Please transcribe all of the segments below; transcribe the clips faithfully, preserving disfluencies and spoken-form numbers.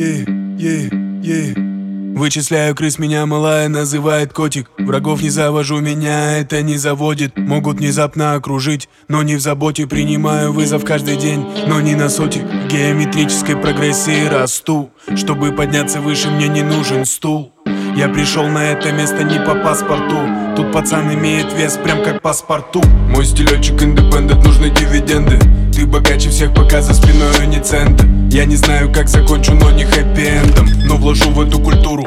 е, е, е. Вычисляю крыс, меня малая называет котик. Врагов не завожу, меня это не заводит. Могут внезапно окружить, но не в заботе. Принимаю вызов каждый день, но не на сотик. В геометрической прогрессии расту. Чтобы подняться выше, мне не нужен стул. Я пришел на это место не по паспорту. Тут пацан имеет вес, прям как паспорту. Мой стилечек индепендент, нужны дивиденды. Ты богаче всех, пока за спиной не цента. Я не знаю, как закончу, но не хэппи-эндом. Но вложу в эту культуру.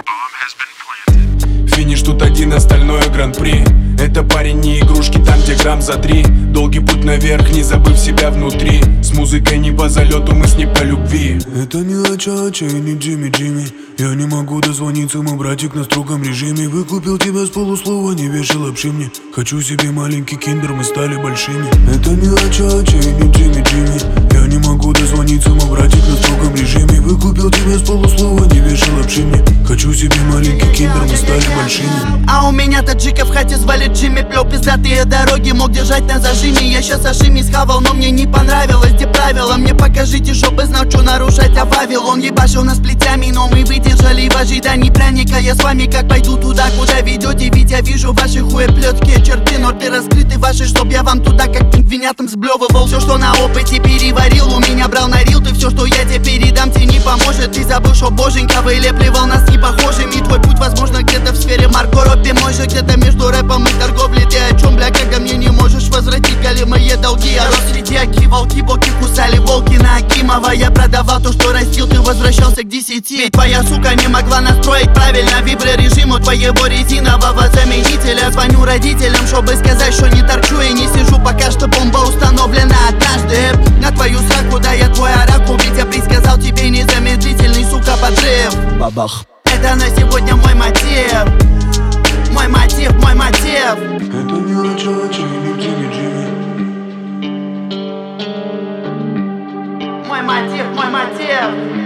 Финиш тут один, остальное гран-при. Это парень не игрушки, там где грамм за три. Долгий путь наверх, не забыв себя внутри. С музыкой не по залету, мы с ней по любви. Это не Ача-Ача и не Джимми-Джимми. Я не могу дозвониться, мой братик на строгом режиме. Выкупил тебя с полуслова, не вешай лапши мне. Хочу себе маленький киндер, мы стали большими. Это не Ача-Ача и не Джимми-Джимми. Я не могу дозвониться, мой братик на строгом режиме. Выкупил тебя с полуслова, не вешай лапши мне. Хочу себе маленький киндер, мы стали большими. А у меня таджика в хате звали Джимми. Плел пиздатые дороги, мог держать на зажиме. Я щас сашими схавал, но мне не понравилось. Где правила, мне покажите, чтобы знал, что нарушать. А Вавилон ебашил нас плетями, но мы выдержали в ожидании пряника. Я с вами как пойду туда, куда ведете. Ведь я вижу ваши хуеплеткие черты. Но ты раскрыты ваши, чтоб я вам туда как пингвинятам сблевывал. Все, что на опыте переварил, у меня брал на рил. Ты все, что я тебе передам, тебе не поможет. Ты забыл, что боженька вылепливал нас не похожими. Твой путь, возможно, где-то в сфере Марко Робби. Мой же где-то между рэпом и торговлей. Ты о чем, бля, когда мне не можешь возвратить голимые долги? Я рос среди аки, волки, боки кусали волки на Акимова. Я продавал то, что растил, ты возвращался к десяти. Ведь твоя сука не могла настроить правильно виброрежим у твоего резинового заменителя. Звоню родителям, чтобы сказать, что не торчу и не сижу, пока что бомба установлена однажды на твою сраку. Да, я твой оракул, ведь я предсказал тебе незамедлительный, сука, подрыв. Бабах. Это на сегодня мой мотив. Мой мотив, мой мотив. Это не Ача-Ача и не Джимми-Джимми. Мой мотив, мой мотив.